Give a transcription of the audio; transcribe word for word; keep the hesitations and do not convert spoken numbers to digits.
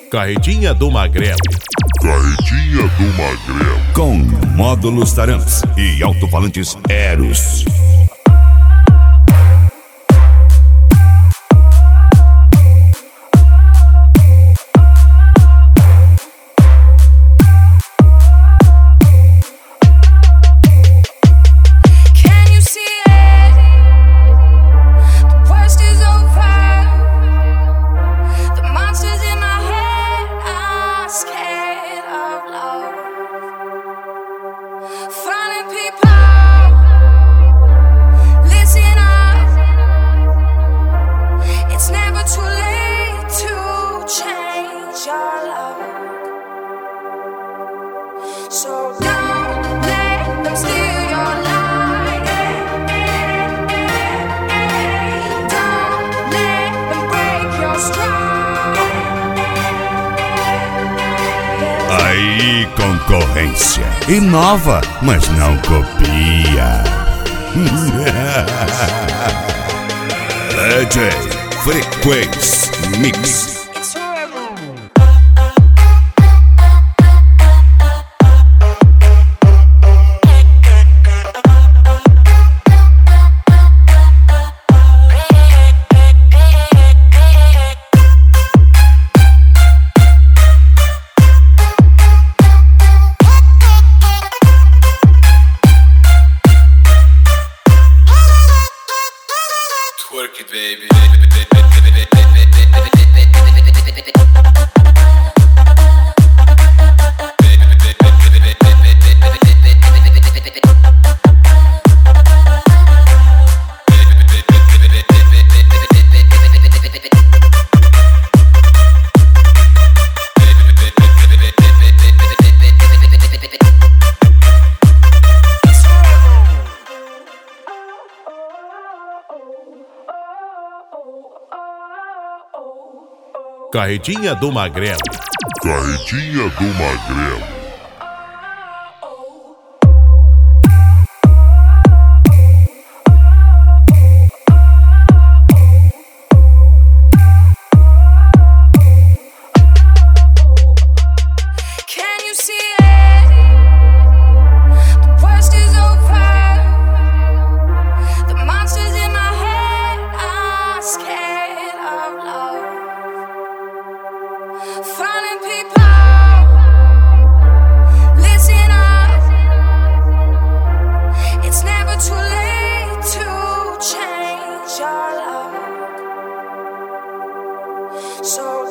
Carretinha do Magrelo. Carretinha do Magrelo. Com módulos Taramps e alto-falantes Eros. So don't let them steal your light. Don't let them break your stride. Aí, concorrência. Inova, mas não copia. D J Frequência Mix. Work it, baby. Carretinha do Magrelo. Carretinha do Magrelo. Falling people, listen up. It's never too late to change your love. So